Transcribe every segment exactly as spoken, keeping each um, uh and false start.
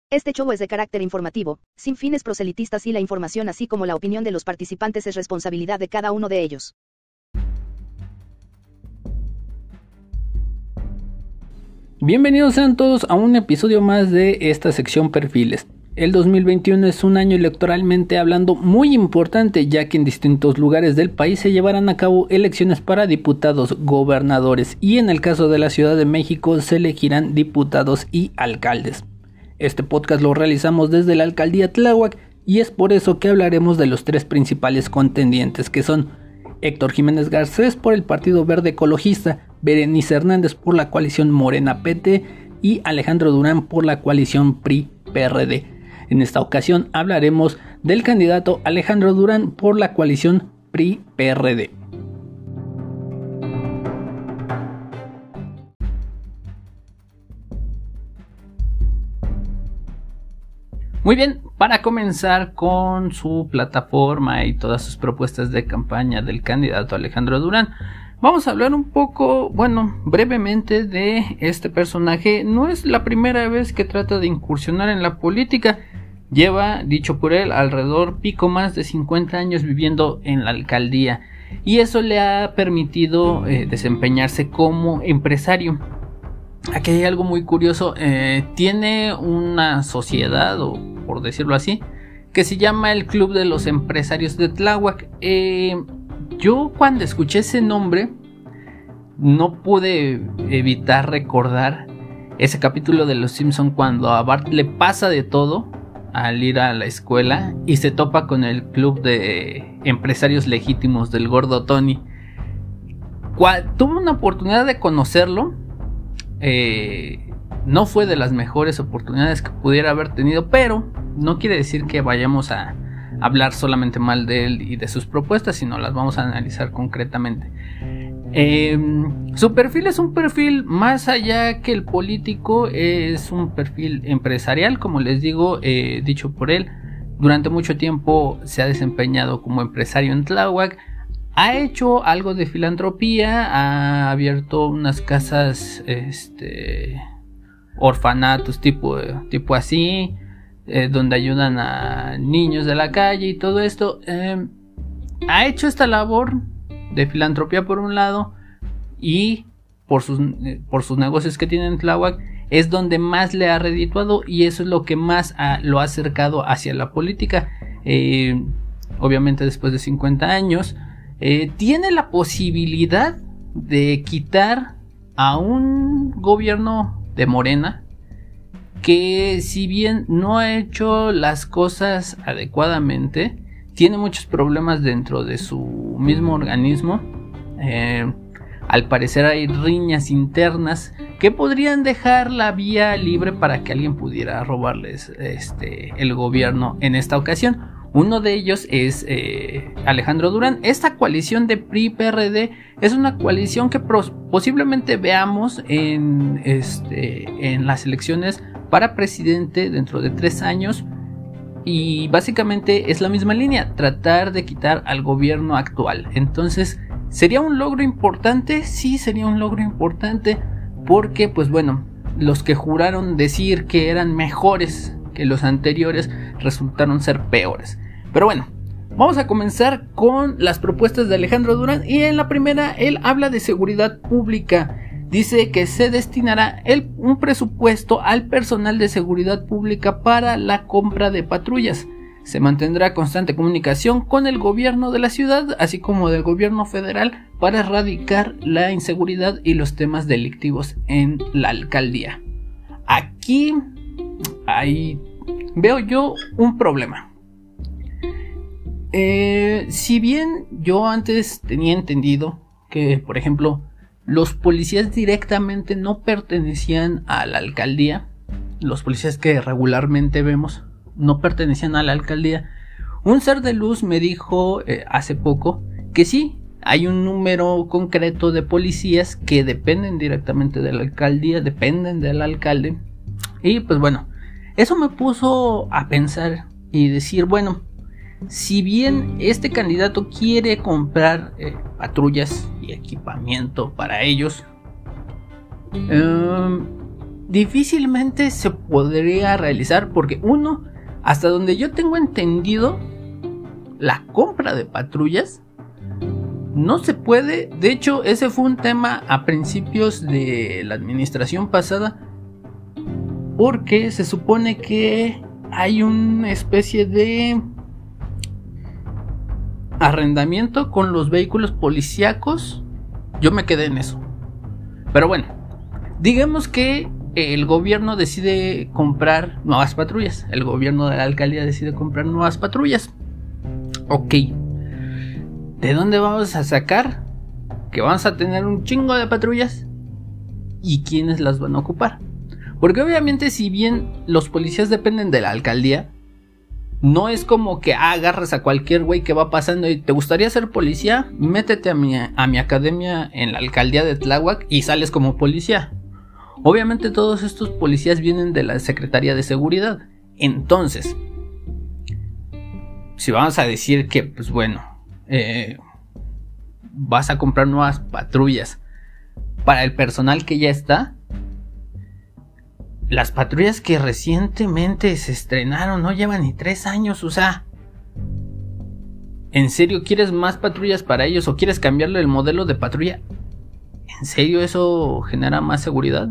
Este show es de carácter informativo, sin fines proselitistas y la información así como la opinión de los participantes es responsabilidad de cada uno de ellos. Bienvenidos sean todos a un episodio más de esta sección Perfiles. El dos mil veintiuno es un año electoralmente hablando muy importante, ya que en distintos lugares del país se llevarán a cabo elecciones para diputados, gobernadores y en el caso de la Ciudad de México se elegirán diputados y alcaldes. Este podcast lo realizamos desde la alcaldía Tláhuac y es por eso que hablaremos de los tres principales contendientes, que son Héctor Jiménez Garcés por el Partido Verde Ecologista, Berenice Hernández por la coalición Morena P T y Alejandro Durán por la coalición P R I P R D. En esta ocasión hablaremos del candidato Alejandro Durán por la coalición P R I P R D. Muy bien, para comenzar con su plataforma y todas sus propuestas de campaña del candidato Alejandro Durán, vamos a hablar un poco, bueno, brevemente de este personaje. No es la primera vez que trata de incursionar en la política. Lleva, dicho por él, alrededor pico más de cincuenta años viviendo en la alcaldía y eso le ha permitido eh, desempeñarse como empresario. Aquí hay algo muy curioso, eh, tiene una sociedad, o por decirlo así, que se llama el Club de los Empresarios de Tláhuac. Eh, yo cuando escuché ese nombre no pude evitar recordar ese capítulo de Los Simpson cuando a Bart le pasa de todo al ir a la escuela y se topa con el Club de Empresarios Legítimos del Gordo Tony. Cuando tuve una oportunidad de conocerlo, Eh, no fue de las mejores oportunidades que pudiera haber tenido, pero no quiere decir que vayamos a hablar solamente mal de él y de sus propuestas, sino las vamos a analizar concretamente. Eh, su perfil es un perfil más allá que el político, es un perfil empresarial, como les digo, eh, dicho por él. Durante mucho tiempo se ha desempeñado como empresario en Tláhuac. Ha hecho algo de filantropía, ha abierto unas casas, este, orfanatos tipo, tipo así, eh, donde ayudan a niños de la calle y todo esto. Eh, ha hecho esta labor de filantropía por un lado y por sus, eh, por sus negocios que tiene en Tláhuac es donde más le ha redituado y eso es lo que más ha, lo ha acercado hacia la política. Eh, obviamente después de cincuenta años... Eh, tiene la posibilidad de quitar a un gobierno de Morena que, si bien no ha hecho las cosas adecuadamente, tiene muchos problemas dentro de su mismo organismo. Eh, al parecer hay riñas internas que podrían dejar la vía libre para que alguien pudiera robarles este, el gobierno en esta ocasión. Uno de ellos es eh, Alejandro Durán. Esta coalición de P R I P R D es una coalición que pros- posiblemente veamos en, este, en las elecciones para presidente dentro de tres años. Y básicamente es la misma línea, tratar de quitar al gobierno actual. Entonces, ¿sería un logro importante? Sí, sería un logro importante porque, pues bueno, los que juraron decir que eran mejores que los anteriores resultaron ser peores. Pero bueno, vamos a comenzar con las propuestas de Alejandro Durán y en la primera él habla de seguridad pública. Dice que se destinará el, un presupuesto al personal de seguridad pública para la compra de patrullas. Se mantendrá constante comunicación con el gobierno de la ciudad, así como del gobierno federal, para erradicar la inseguridad y los temas delictivos en la alcaldía. Aquí ahí veo yo un problema. Eh, si bien yo antes tenía entendido que, por ejemplo, los policías directamente no pertenecían a la alcaldía, los policías que regularmente vemos no pertenecían a la alcaldía, un ser de luz me dijo eh, hace poco que sí, hay un número concreto de policías que dependen directamente de la alcaldía, dependen del alcalde. Y pues bueno, eso me puso a pensar y decir, bueno, si bien este candidato quiere comprar eh, patrullas y equipamiento para ellos, eh, difícilmente se podría realizar porque uno, hasta donde yo tengo entendido, la compra de patrullas no se puede. De hecho, ese fue un tema a principios de la administración pasada, porque se supone que hay una especie de arrendamiento con los vehículos policíacos. Yo me quedé en eso. Pero bueno, digamos que el gobierno decide comprar nuevas patrullas. El gobierno de la alcaldía decide comprar nuevas patrullas. Ok. ¿De dónde vamos a sacar que vamos a tener un chingo de patrullas? ¿Y quiénes las van a ocupar? Porque obviamente, si bien los policías dependen de la alcaldía, no es como que ah, agarras a cualquier güey que va pasando y te gustaría ser policía, métete a mi, a mi academia en la alcaldía de Tláhuac y sales como policía. Obviamente todos estos policías vienen de la Secretaría de Seguridad. Entonces, si vamos a decir que, pues bueno, eh, vas a comprar nuevas patrullas para el personal que ya está, las patrullas que recientemente se estrenaron no llevan ni tres años, o sea, ¿en serio quieres más patrullas para ellos o quieres cambiarle el modelo de patrulla? ¿En serio eso genera más seguridad?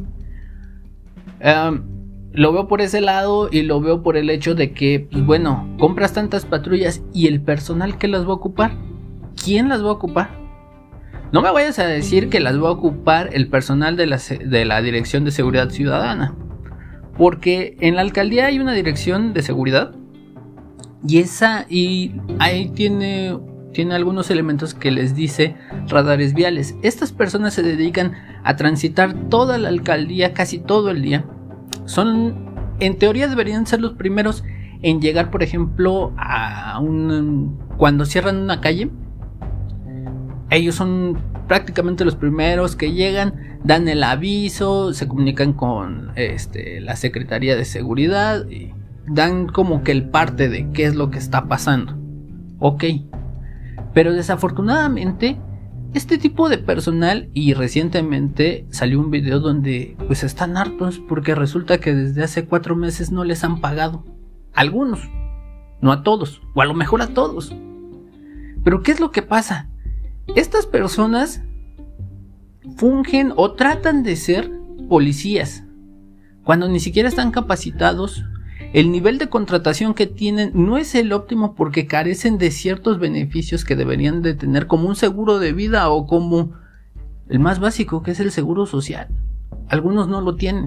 Um, lo veo por ese lado y lo veo por el hecho de que, pues bueno, compras tantas patrullas y el personal que las va a ocupar, ¿quién las va a ocupar? No me vayas a decir que las va a ocupar el personal de la, de la Dirección de Seguridad Ciudadana, porque en la alcaldía hay una dirección de seguridad y esa y ahí tiene, tiene algunos elementos que les dice radares viales. Estas personas se dedican a transitar toda la alcaldía casi todo el día. Son, en teoría deberían ser los primeros en llegar, por ejemplo, a un, cuando cierran una calle. Ellos son prácticamente los primeros que llegan, dan el aviso, se comunican con este, la Secretaría de Seguridad y dan como que el parte de qué es lo que está pasando. Ok, pero desafortunadamente este tipo de personal, y recientemente salió un video donde pues están hartos porque resulta que desde hace cuatro meses no les han pagado. Algunos, no a todos, o a lo mejor a todos. Pero ¿qué es lo que pasa? Estas personas fungen o tratan de ser policías cuando ni siquiera están capacitados. El nivel de contratación que tienen no es el óptimo porque carecen de ciertos beneficios que deberían de tener, como un seguro de vida o como el más básico, que es el seguro social. Algunos no lo tienen.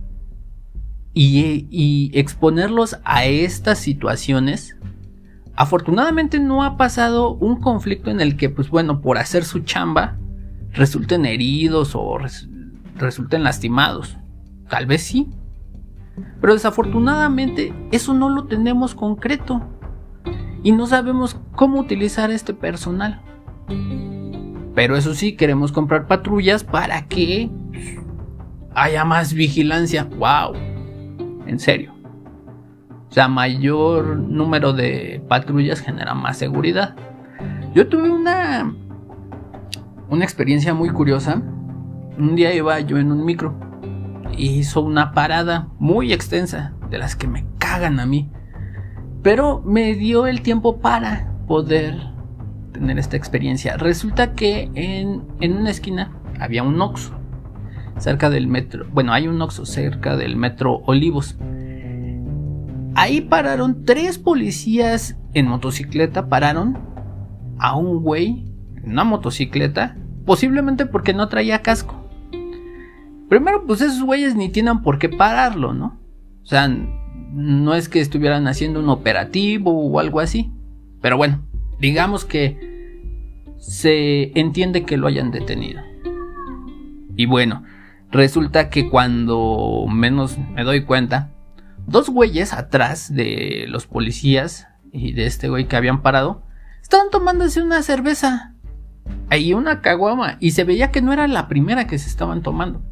Y, y exponerlos a estas situaciones, afortunadamente no ha pasado un conflicto en el que, pues bueno, por hacer su chamba resulten heridos o res, resulten lastimados. Tal vez sí, pero desafortunadamente eso no lo tenemos concreto y no sabemos cómo utilizar este personal. Pero eso sí, queremos comprar patrullas para que haya más vigilancia. ¡Wow! En serio. O sea, mayor número de patrullas genera más seguridad. Yo tuve una una experiencia muy curiosa. Un día iba yo en un micro y hizo una parada muy extensa, de las que me cagan a mí, pero me dio el tiempo para poder tener esta experiencia. Resulta que en, en una esquina había un Oxxo cerca del metro. Bueno, hay un Oxxo cerca del metro Olivos. Ahí pararon tres policías en motocicleta. Pararon a un güey en una motocicleta, posiblemente porque no traía casco. Primero, pues esos güeyes ni tienen por qué pararlo, ¿no? O sea, no es que estuvieran haciendo un operativo o algo así. Pero bueno, digamos que se entiende que lo hayan detenido. Y bueno, resulta que cuando menos me doy cuenta, dos güeyes atrás de los policías y de este güey que habían parado estaban tomándose una cerveza. Ahí una caguama. Y se veía que no era la primera que se estaban tomando.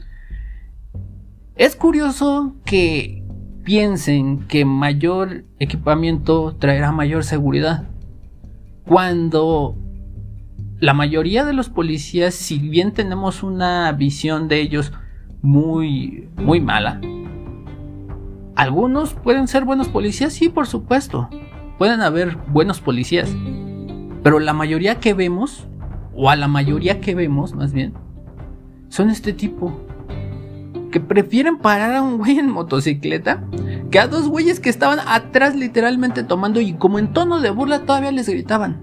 Es curioso que piensen que mayor equipamiento traerá mayor seguridad, cuando la mayoría de los policías, si bien tenemos una visión de ellos muy, muy mala. Algunos pueden ser buenos policías, sí, por supuesto. Pueden haber buenos policías. Pero la mayoría que vemos, o a la mayoría que vemos más bien, son este tipo. Que prefieren parar a un güey en motocicleta que a dos güeyes que estaban atrás literalmente tomando, y como en tono de burla todavía les gritaban.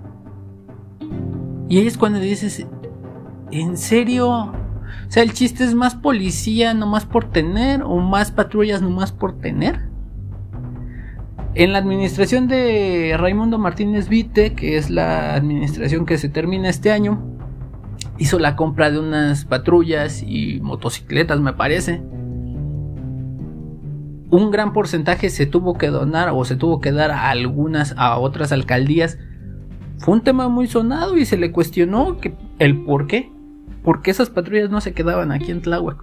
Y ahí es cuando dices, ¿en serio? O sea, el chiste es más policía nomás por tener, o más patrullas nomás por tener. En la administración de Raimundo Martínez Vite, que es la administración que se termina este año, hizo la compra de unas patrullas y motocicletas, me parece. Un gran porcentaje se tuvo que donar o se tuvo que dar a algunas, a otras alcaldías. Fue un tema muy sonado y se le cuestionó que, el por qué. ¿Por qué esas patrullas no se quedaban aquí en Tláhuac?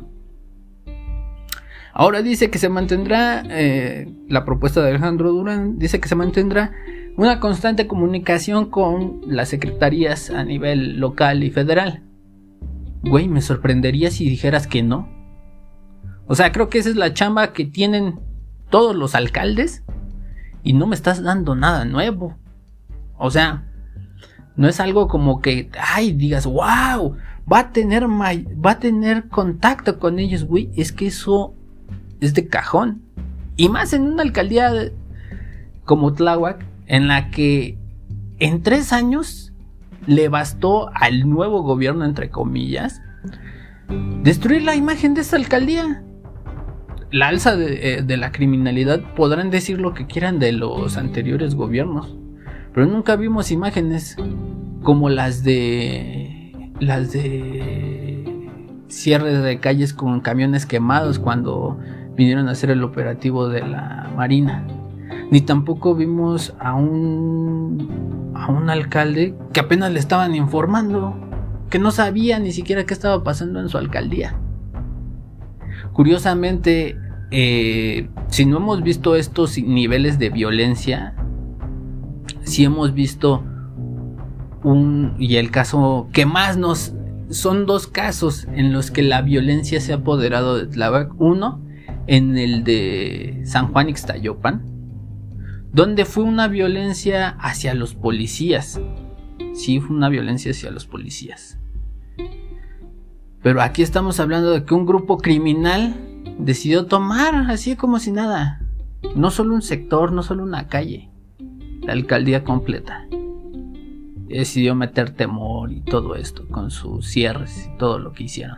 Ahora dice que se mantendrá, eh, la propuesta de Alejandro Durán dice que se mantendrá una constante comunicación con las secretarías a nivel local y federal. Güey, me sorprendería si dijeras que no. O sea, creo que esa es la chamba que tienen todos los alcaldes y no me estás dando nada nuevo. O sea, no es algo como que, ay, digas, wow, va a tener, va a tener contacto con ellos, güey. Es que eso es de cajón. Y más en una alcaldía como Tláhuac, en la que en tres años le bastó al nuevo gobierno, entre comillas, destruir la imagen de esta alcaldía. La alza de, de la criminalidad, podrán decir lo que quieran de los anteriores gobiernos, pero nunca vimos imágenes como las de las de cierre de calles con camiones quemados cuando vinieron a hacer el operativo de la Marina. Ni tampoco vimos a un a un alcalde que apenas le estaban informando, que no sabía ni siquiera qué estaba pasando en su alcaldía. Curiosamente, eh, si no hemos visto estos niveles de violencia, sí hemos visto un, y el caso que más nos, son dos casos en los que la violencia se ha apoderado de Tláhuac. Uno, en el de San Juan Ixtayopan, donde fue una violencia hacia los policías. Sí, fue una violencia hacia los policías. Pero aquí estamos hablando de que un grupo criminal decidió tomar así como si nada, no solo un sector, no solo una calle, la alcaldía completa. Decidió meter temor y todo esto con sus cierres y todo lo que hicieron.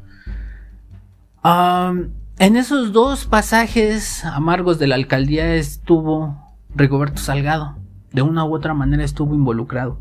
Um, en esos dos pasajes amargos de la alcaldía estuvo Rigoberto Salgado. De una u otra manera estuvo involucrado.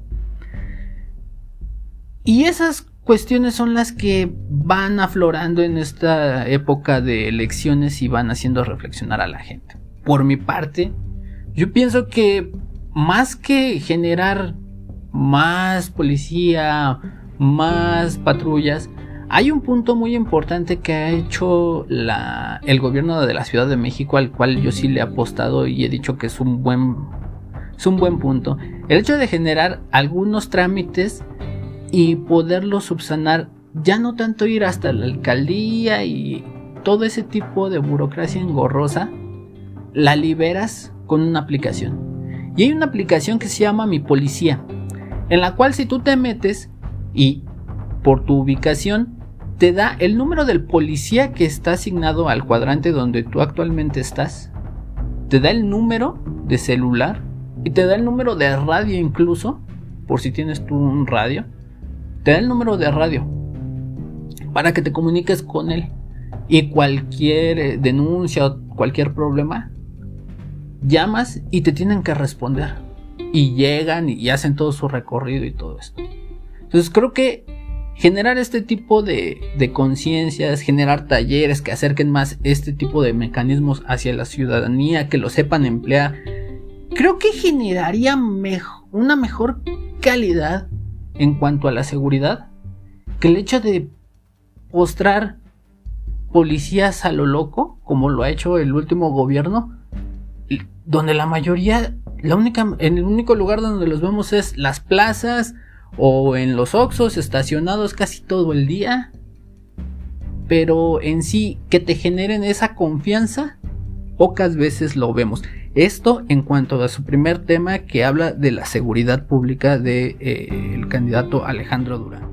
Y esas cuestiones son las que van aflorando en esta época de elecciones y van haciendo reflexionar a la gente. Por mi parte, yo pienso que más que generar más policía, más patrullas, hay un punto muy importante que ha hecho la, el gobierno de la Ciudad de México, al cual yo sí le he apostado y he dicho que es un buen, es un buen punto. El hecho de generar algunos trámites y poderlos subsanar, ya no tanto ir hasta la alcaldía y todo ese tipo de burocracia engorrosa, la liberas con una aplicación. Y hay una aplicación que se llama Mi Policía, en la cual si tú te metes y por tu ubicación te da el número del policía que está asignado al cuadrante donde tú actualmente estás, te da el número de celular y te da el número de radio, incluso por si tienes tú un radio, te da el número de radio para que te comuniques con él y cualquier denuncia o cualquier problema llamas y te tienen que responder y llegan y hacen todo su recorrido y todo esto. Entonces creo que generar este tipo de, de conciencias, generar talleres que acerquen más este tipo de mecanismos hacia la ciudadanía, que lo sepan emplear, creo que generaría mejo- una mejor calidad en cuanto a la seguridad que el hecho de postrar policías a lo loco, como lo ha hecho el último gobierno, donde la mayoría, la única, en el único lugar donde los vemos es las plazas o en los Oxxos estacionados casi todo el día. pero en sí que te generen esa confianza, pocas veces lo vemos. Esto en cuanto a su primer tema, que habla de la seguridad pública del de, eh, candidato Alejandro Durán.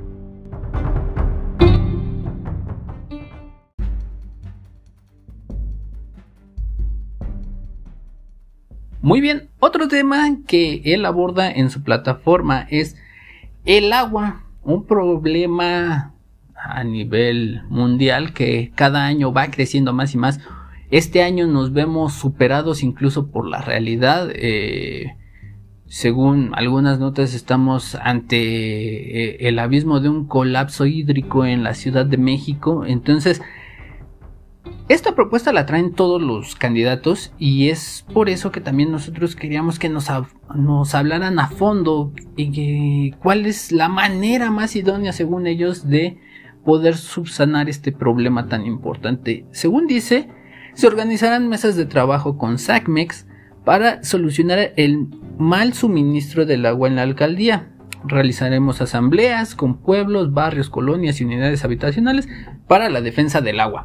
Muy bien, otro tema que él aborda en su plataforma es el agua, un problema a nivel mundial que cada año va creciendo más y más. Este año nos vemos superados incluso por la realidad. Eh, según algunas notas, estamos ante eh, el abismo de un colapso hídrico en la Ciudad de México. Entonces, esta propuesta la traen todos los candidatos y es por eso que también nosotros queríamos que nos, nos hablaran a fondo y que, cuál es la manera más idónea, según ellos, de poder subsanar este problema tan importante. Según dice, se organizarán mesas de trabajo con SACMEX para solucionar el mal suministro del agua en la alcaldía. Realizaremos asambleas con pueblos, barrios, colonias y unidades habitacionales para la defensa del agua.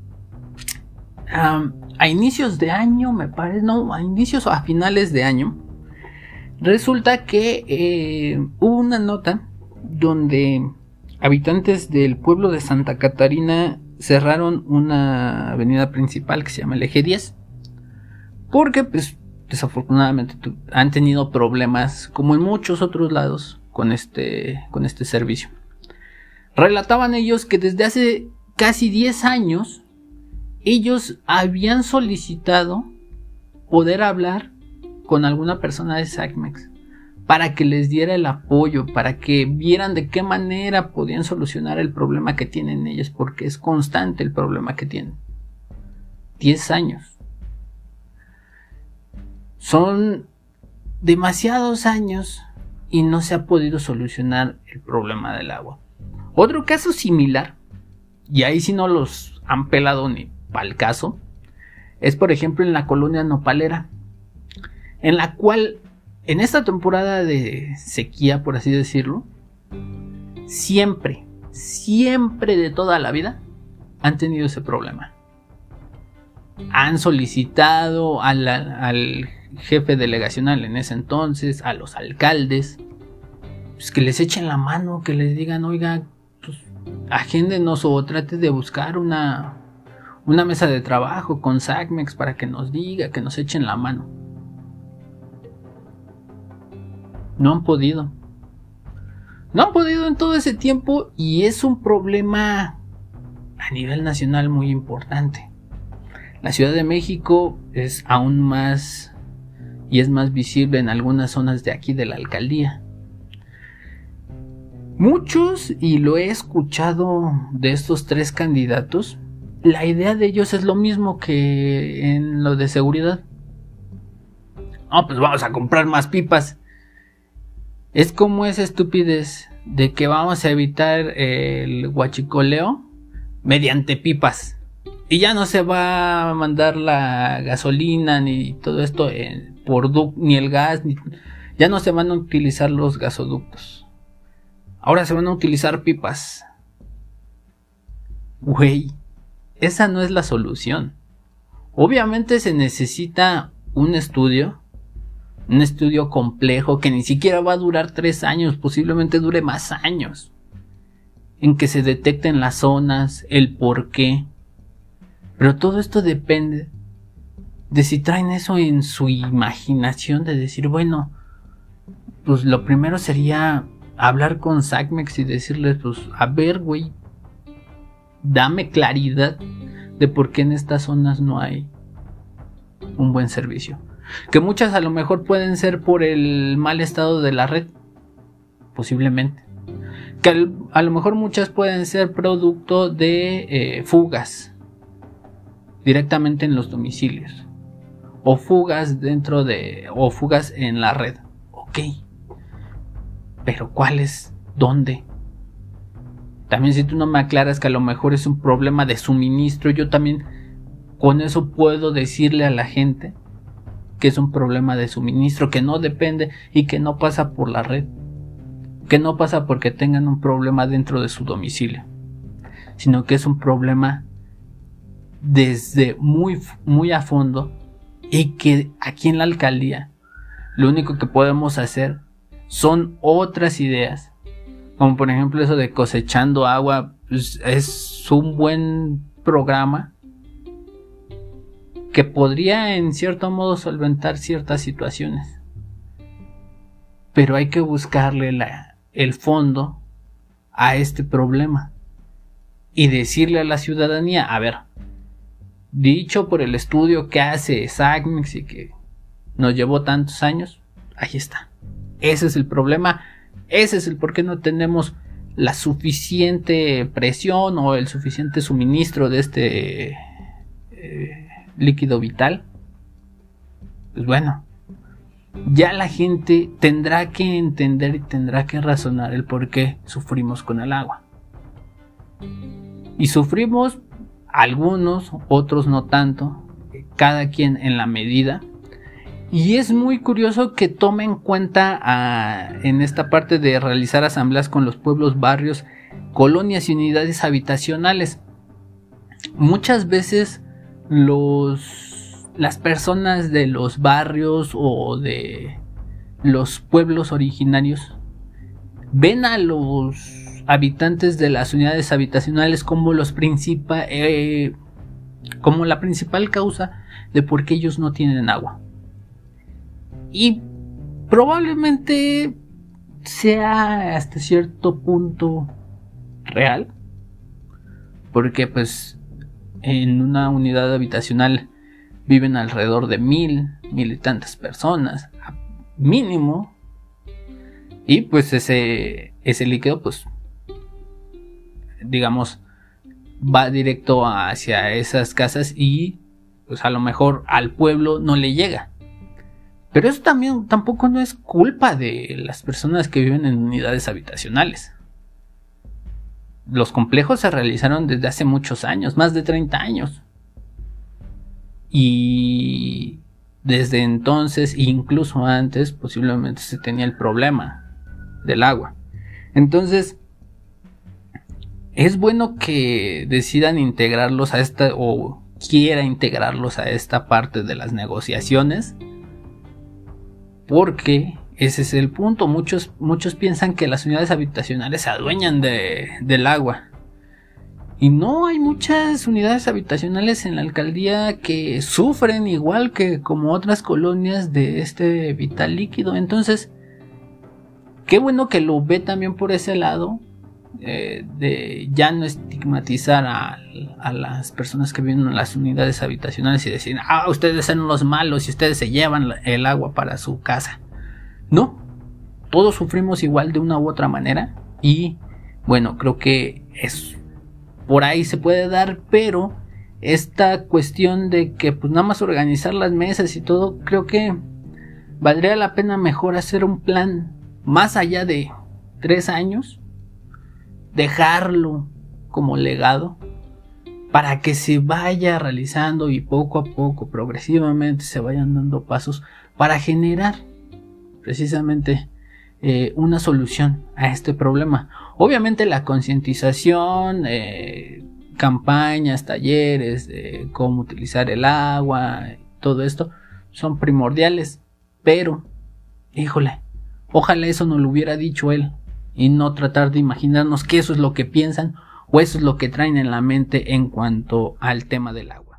Um, a inicios de año, me parece, no, a inicios o a finales de año, resulta que eh, hubo una nota donde habitantes del pueblo de Santa Catarina cerraron una avenida principal que se llama el Eje diez, porque pues desafortunadamente han tenido problemas, como en muchos otros lados, con este, con este servicio. Relataban ellos que desde hace casi diez años ellos habían solicitado poder hablar con alguna persona de SACMEX para que les diera el apoyo, para que vieran de qué manera podían solucionar el problema que tienen ellos, porque es constante el problema que tienen. diez años. Son demasiados años y no se ha podido solucionar el problema del agua. Otro caso similar, y ahí sí no los han pelado ni pa'l caso, es por ejemplo en la colonia Nopalera, en la cual en esta temporada de sequía, por así decirlo, siempre, siempre de toda la vida han tenido ese problema. Han solicitado al, al jefe delegacional en ese entonces, a los alcaldes, pues que les echen la mano, que les digan, oiga, pues, agéndenos o trate de buscar una, una mesa de trabajo con SACMEX para que nos diga, que nos echen la mano. No han podido. No han podido en todo ese tiempo y es un problema a nivel nacional muy importante. La Ciudad de México es aún más y es más visible en algunas zonas de aquí de la alcaldía. Muchos, y lo he escuchado de estos tres candidatos, la idea de ellos es lo mismo que en lo de seguridad. No, pues vamos a comprar más pipas. Es como esa estupidez de que vamos a evitar el huachicoleo mediante pipas. Y ya no se va a mandar la gasolina ni todo esto eh, por du- ni el gas, ni, ya no se van a utilizar los gasoductos. Ahora se van a utilizar pipas. Güey, esa no es la solución. Obviamente se necesita un estudio. Un estudio complejo que ni siquiera va a durar tres años, posiblemente dure más años, en que se detecten las zonas, el por qué. Pero todo esto depende de si traen eso en su imaginación de decir, bueno, pues lo primero sería hablar con SACMEX y decirles, pues, a ver, güey, dame claridad de por qué en estas zonas no hay un buen servicio. Que muchas a lo mejor pueden ser por el mal estado de la red, posiblemente. Que al, a lo mejor muchas pueden ser producto de eh, fugas directamente en los domicilios, o fugas dentro de, o fugas en la red. Ok, pero ¿cuáles? ¿Dónde? También si tú no me aclaras que a lo mejor es un problema de suministro, yo también con eso puedo decirle a la gente que es un problema de suministro, que no depende y que no pasa por la red, que no pasa porque tengan un problema dentro de su domicilio. sino que es un problema desde muy, muy a fondo, y que aquí en la alcaldía lo único que podemos hacer son otras ideas, como por ejemplo eso de cosechando agua. Pues es un buen programa que podría en cierto modo solventar ciertas situaciones, pero hay que buscarle la, el fondo a este problema y decirle a la ciudadanía, a ver, dicho por el estudio que hace SACMEX y que nos llevó tantos años, ahí está, ese es el problema, ese es el por qué no tenemos la suficiente presión o el suficiente suministro de este eh, líquido vital. Pues bueno, ya la gente tendrá que entender y tendrá que razonar el por qué sufrimos con el agua. Y sufrimos algunos, otros no tanto, cada quien en la medida. Y es muy curioso que tome en cuenta a, en esta parte de realizar asambleas con los pueblos, barrios, colonias y unidades habitacionales. Muchas veces los, las personas de los barrios o de los pueblos originarios ven a los habitantes de las unidades habitacionales como, los principal, eh, como la principal causa de por qué ellos no tienen agua. Y probablemente sea hasta cierto punto real, porque pues en una unidad habitacional viven alrededor de mil, mil y tantas personas mínimo, y pues ese, ese líquido pues digamos va directo hacia esas casas y pues a lo mejor al pueblo no le llega. Pero eso también tampoco no es culpa de las personas que viven en unidades habitacionales. Los complejos se realizaron desde hace muchos años, más de treinta años. Y desde entonces, incluso antes, posiblemente se tenía el problema del agua. Entonces, es bueno que decidan integrarlos a esta, o quiera integrarlos a esta parte de las negociaciones, porque ese es el punto. Muchos, muchos piensan que las unidades habitacionales se adueñan de, del agua. Y no, hay muchas unidades habitacionales en la alcaldía que sufren igual que como otras colonias de este vital líquido. Entonces, qué bueno que lo ve también por ese lado, eh, de ya no estigmatizar a, a las personas que viven en las unidades habitacionales y decir, ah, ustedes son los malos y ustedes se llevan el agua para su casa. No, todos sufrimos igual de una u otra manera, y bueno, creo que es por ahí se puede dar, pero esta cuestión de que pues nada más organizar las mesas y todo, creo que valdría la pena mejor hacer un plan más allá de tres años, dejarlo como legado para que se vaya realizando y poco a poco, progresivamente se vayan dando pasos para generar precisamente eh, una solución a este problema. Obviamente la concientización, eh, campañas, talleres de cómo utilizar el agua, todo esto son primordiales, pero híjole, ojalá eso nos lo hubiera dicho él y no tratar de imaginarnos que eso es lo que piensan o eso es lo que traen en la mente en cuanto al tema del agua.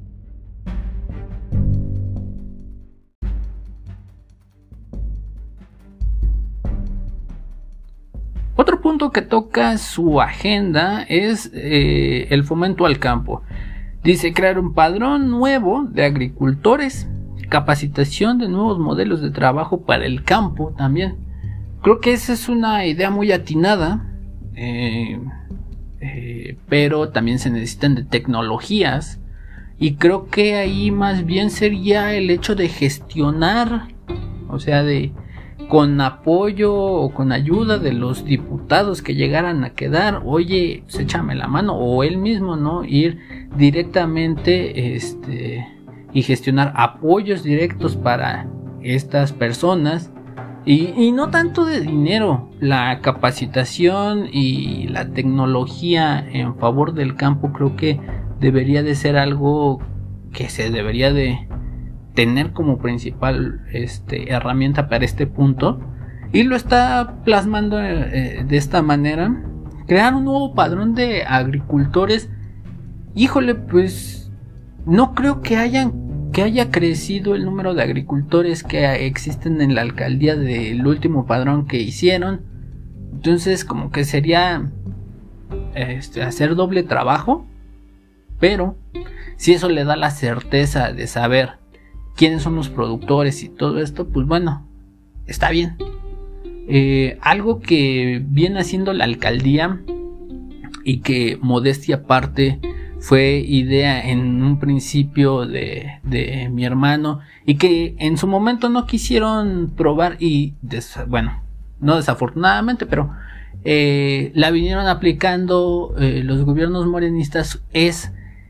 Otro punto que toca su agenda es eh, el fomento al campo. Dice crear un padrón nuevo de agricultores, capacitación de nuevos modelos de trabajo para el campo también. Creo que esa es una idea muy atinada, eh, eh, pero también se necesitan de tecnologías, y creo que ahí más bien sería el hecho de gestionar, o sea, de con apoyo o con ayuda de los diputados que llegaran a quedar, oye, pues échame la mano, o él mismo, ¿no? Ir directamente este, y gestionar apoyos directos para estas personas Y, y no tanto de dinero, la capacitación y la tecnología en favor del campo creo que debería de ser algo que se debería de tener como principal este, herramienta para este punto. Y lo está plasmando eh, de esta manera. Crear un nuevo padrón de agricultores. Híjole, pues no creo que hayan que haya crecido el número de agricultores que existen en la alcaldía del último padrón que hicieron. Entonces como que sería este, hacer doble trabajo. Pero si eso le da la certeza de saber quiénes son los productores y todo esto, pues bueno, está bien. Eh, algo que viene haciendo la alcaldía y que, modestia aparte, fue idea en un principio de, de mi hermano y que en su momento no quisieron probar y des, bueno, no desafortunadamente, pero eh, la vinieron aplicando eh, los gobiernos morenistas. Es: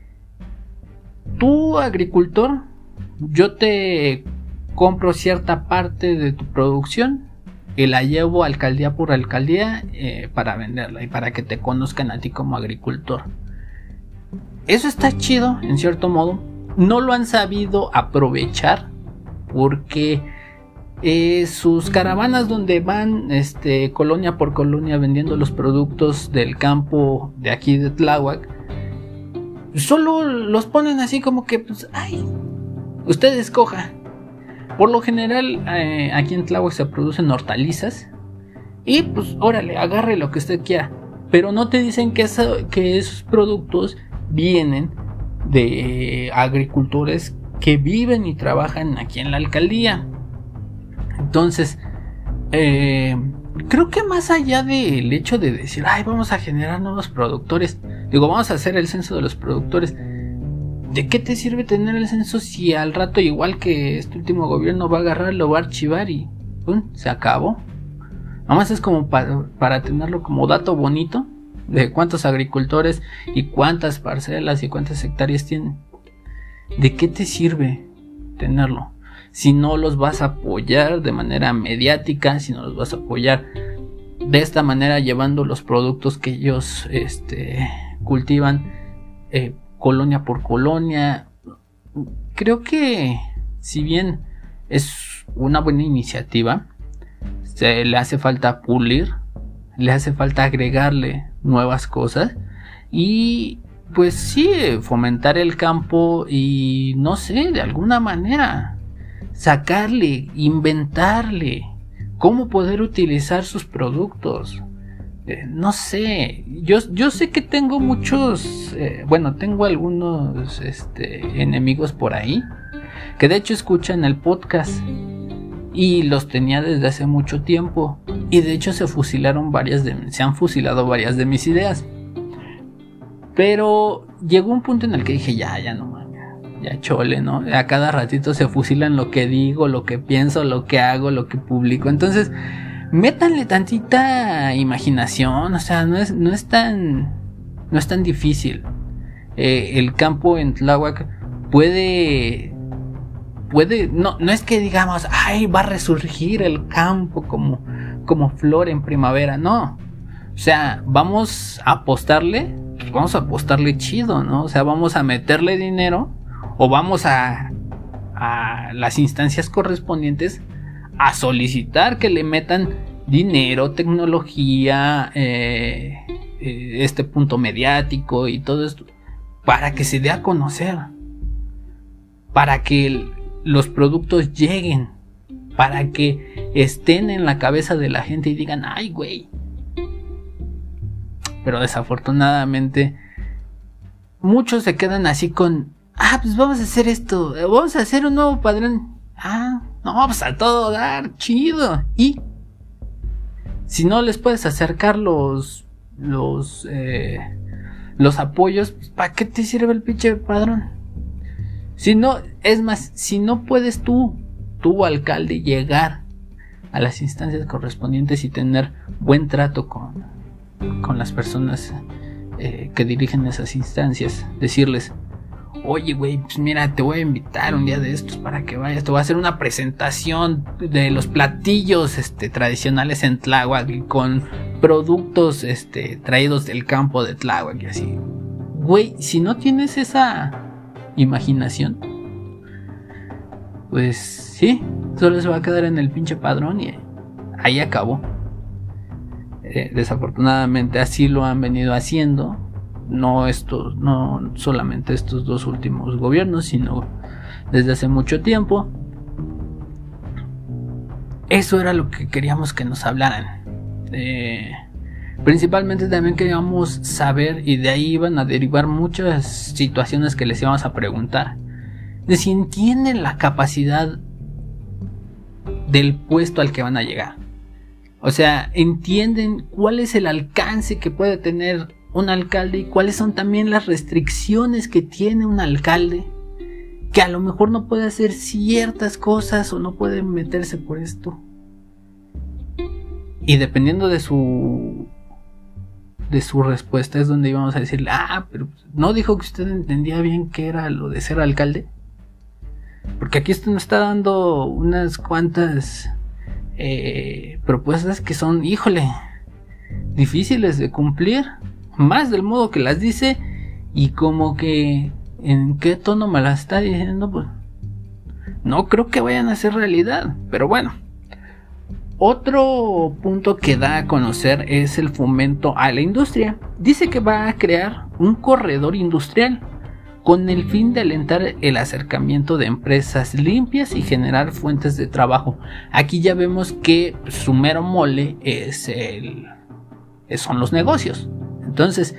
tú, agricultor, yo te compro cierta parte de tu producción y la llevo alcaldía por alcaldía eh, para venderla y para que te conozcan a ti como agricultor. Eso está chido, en cierto modo. No lo han sabido aprovechar porque eh, sus caravanas donde van este, colonia por colonia vendiendo los productos del campo de aquí de Tláhuac, solo los ponen así como que, pues, ay, usted escoja. Por lo general eh, aquí en Tláhuac se producen hortalizas y pues órale, agarre lo que usted quiera. Pero no te dicen que, eso, que esos productos vienen de agricultores que viven y trabajan aquí en la alcaldía. Entonces eh, creo que más allá del hecho de decir, ay, vamos a generar nuevos productores, digo, vamos a hacer el censo de los productores, ¿de qué te sirve tener el censo si al rato, igual que este último gobierno, va a agarrar, lo va a archivar y ¡pum!, se acabó? Nada más es como para, para tenerlo como dato bonito de cuántos agricultores y cuántas parcelas y cuántas hectáreas tienen. ¿De qué te sirve tenerlo si no los vas a apoyar de manera mediática, si no los vas a apoyar de esta manera llevando los productos que ellos este, cultivan eh, colonia por colonia? Creo que si bien es una buena iniciativa, se le hace falta pulir, le hace falta agregarle nuevas cosas y pues sí, fomentar el campo y no sé, de alguna manera sacarle, inventarle cómo poder utilizar sus productos. Eh, no sé, yo, yo sé que tengo muchos, eh, bueno, tengo algunos este, enemigos por ahí que de hecho escuchan el podcast y los tenía desde hace mucho tiempo y de hecho se fusilaron varias de, se han fusilado varias de mis ideas, pero llegó un punto en el que dije ya, ya no mames, ya chole, ¿no? A cada ratito se fusilan lo que digo, lo que pienso, lo que hago, lo que publico. Entonces métanle tantita imaginación, o sea, no es, no es tan, no es tan difícil. Eh, el campo en Tláhuac puede, puede, no, no es que digamos, ay, va a resurgir el campo como, como flor en primavera, no. O sea, vamos a apostarle, vamos a apostarle chido, ¿no? O sea, vamos a meterle dinero o vamos a, a las instancias correspondientes a solicitar que le metan dinero, tecnología, eh, eh, este punto mediático y todo esto para que se dé a conocer, para que el, los productos lleguen, para que estén en la cabeza de la gente y digan, ay güey. Pero desafortunadamente muchos se quedan así con, ah, pues vamos a hacer esto, vamos a hacer un nuevo padrón. Ah, no, pues a todo dar, chido. Y si no les puedes acercar los los eh, los apoyos, pues, ¿para qué te sirve el pinche padrón? Si no, es más, si no puedes tú, tu alcalde, llegar a las instancias correspondientes y tener buen trato con, con las personas eh, que dirigen esas instancias, decirles, oye, güey, pues mira, te voy a invitar un día de estos para que vayas, te voy a hacer una presentación de los platillos este, tradicionales en Tláhuac y con productos este, traídos del campo de Tláhuac y así. Güey, si no tienes esa imaginación, pues sí, solo se va a quedar en el pinche padrón y ahí acabó. Eh, desafortunadamente así lo han venido haciendo. No estos, no solamente estos dos últimos gobiernos, sino desde hace mucho tiempo. Eso era lo que queríamos que nos hablaran. Eh, principalmente también queríamos saber, y de ahí iban a derivar muchas situaciones que les íbamos a preguntar, de si entienden la capacidad del puesto al que van a llegar. O sea, entienden cuál es el alcance que puede tener un alcalde y cuáles son también las restricciones que tiene un alcalde, que a lo mejor no puede hacer ciertas cosas o no puede meterse por esto. Y dependiendo de su de su respuesta es donde íbamos a decirle, ah, pero no dijo que usted entendía bien qué era lo de ser alcalde. Porque aquí usted nos está dando unas cuantas eh, propuestas que son, híjole, difíciles de cumplir. Más del modo que las dice y como que en qué tono me las está diciendo, pues no creo que vayan a ser realidad. Pero bueno, otro punto que da a conocer es el fomento a la industria. Dice que va a crear un corredor industrial con el fin de alentar el acercamiento de empresas limpias y generar fuentes de trabajo. Aquí ya vemos que su mero mole es el, son los negocios. Entonces,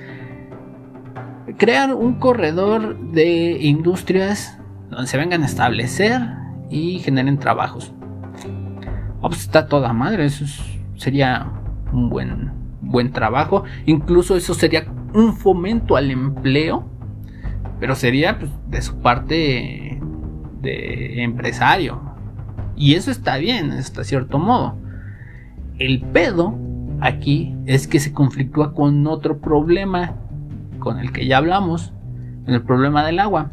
crear un corredor de industrias donde se vengan a establecer y generen trabajos. Oh, pues está toda madre, eso es, sería un buen, buen trabajo. Incluso eso sería un fomento al empleo, pero sería pues, de su parte de empresario. Y eso está bien, hasta cierto modo. El pedo aquí es que se conflictúa con otro problema con el que ya hablamos, en el problema del agua.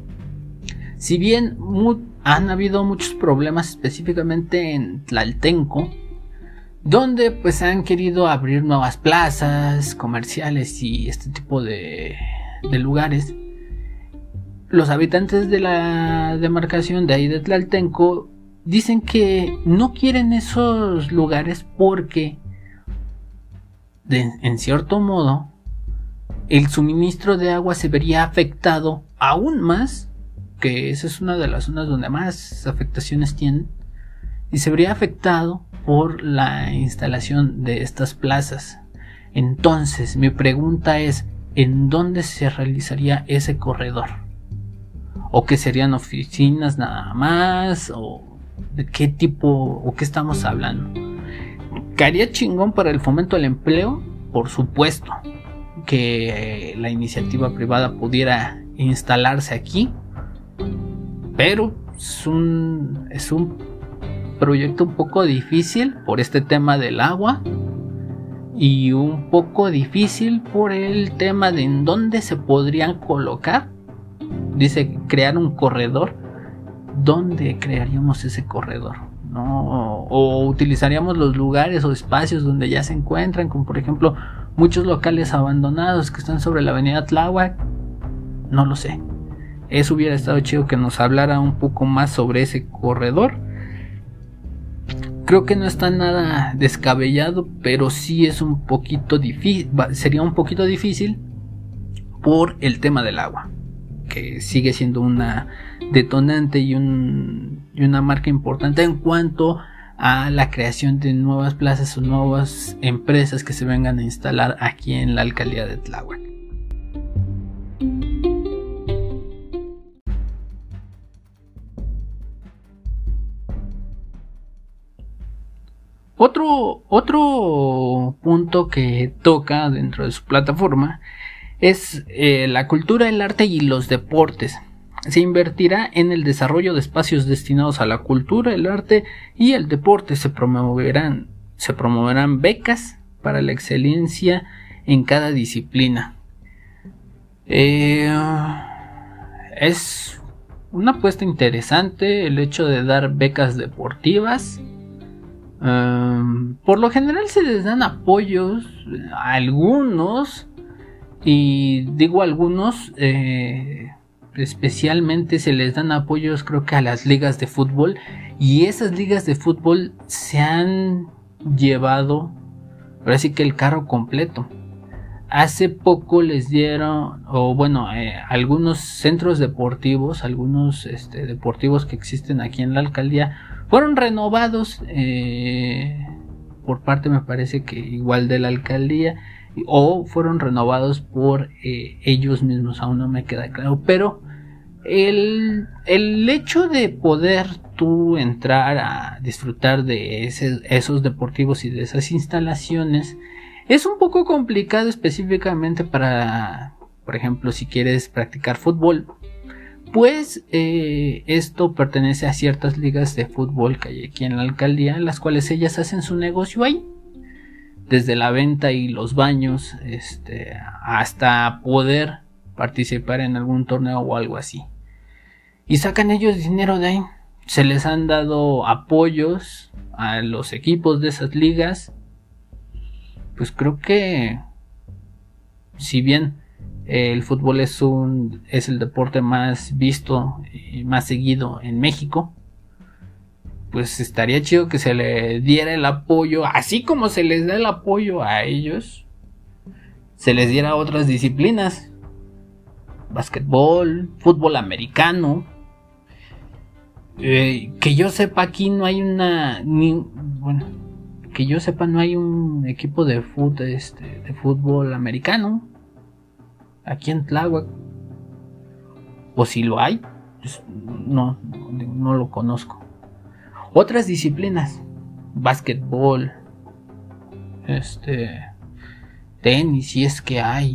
Si bien mu- han habido muchos problemas específicamente en Tlaltenco, donde pues han querido abrir nuevas plazas comerciales y este tipo de, de lugares, los habitantes de la demarcación de ahí de Tlaltenco dicen que no quieren esos lugares porque De, en cierto modo, el suministro de agua se vería afectado aún más, que esa es una de las zonas donde más afectaciones tienen, y se vería afectado por la instalación de estas plazas. Entonces, mi pregunta es, ¿en dónde se realizaría ese corredor? ¿O que serían oficinas nada más? ¿O de qué tipo o qué estamos hablando? ¿Caería chingón para el fomento del empleo? Por supuesto, que la iniciativa privada pudiera instalarse aquí, pero es un, es un proyecto un poco difícil por este tema del agua y un poco difícil por el tema de en dónde se podrían colocar. Dice crear un corredor. ¿Dónde crearíamos ese corredor? ¿No? O utilizaríamos los lugares o espacios donde ya se encuentran, como por ejemplo muchos locales abandonados que están sobre la avenida Tláhuac. No lo sé. Eso hubiera estado chido que nos hablara un poco más sobre ese corredor. Creo que no está nada descabellado, pero sí es un poquito difícil, sería un poquito difícil por el tema del agua, que sigue siendo una detonante y, un, y una marca importante en cuanto a la creación de nuevas plazas o nuevas empresas que se vengan a instalar aquí en la alcaldía de Tláhuac. Otro, otro punto que toca dentro de su plataforma es eh, la cultura, el arte y los deportes. Se invertirá en el desarrollo de espacios destinados a la cultura, el arte y el deporte. Se promoverán, se promoverán becas para la excelencia en cada disciplina. Eh, es una apuesta interesante el hecho de dar becas deportivas. Um, por lo general se les dan apoyos a algunos, y digo algunos, eh, especialmente se les dan apoyos creo que a las ligas de fútbol, y esas ligas de fútbol se han llevado ahora sí que el carro completo. Hace poco les dieron, o bueno, eh, algunos centros deportivos, algunos este, deportivos que existen aquí en la alcaldía, fueron renovados eh, por parte, me parece que igual de la alcaldía, o fueron renovados por eh, ellos mismos, aún no me queda claro. Pero el, el hecho de poder tú entrar a disfrutar de ese, esos deportivos y de esas instalaciones es un poco complicado, específicamente para, por ejemplo, si quieres practicar fútbol, pues eh, esto pertenece a ciertas ligas de fútbol que hay aquí en la alcaldía, en las cuales ellas hacen su negocio ahí, desde la venta y los baños, este, hasta poder participar en algún torneo o algo así, y sacan ellos dinero de ahí. Se les han dado apoyos a los equipos de esas ligas. Pues creo que, si bien eh, el fútbol es un es el deporte más visto y más seguido en México, pues estaría chido que se le diera el apoyo, así como se les da el apoyo a ellos, se les diera a otras disciplinas: básquetbol, fútbol americano. Eh, que yo sepa, aquí no hay una ni, bueno, que yo sepa no hay un equipo de fútbol, este, de fútbol americano aquí en Tláhuac, o si lo hay, pues no, no lo conozco. Otras disciplinas: básquetbol, este, tenis, si es que hay.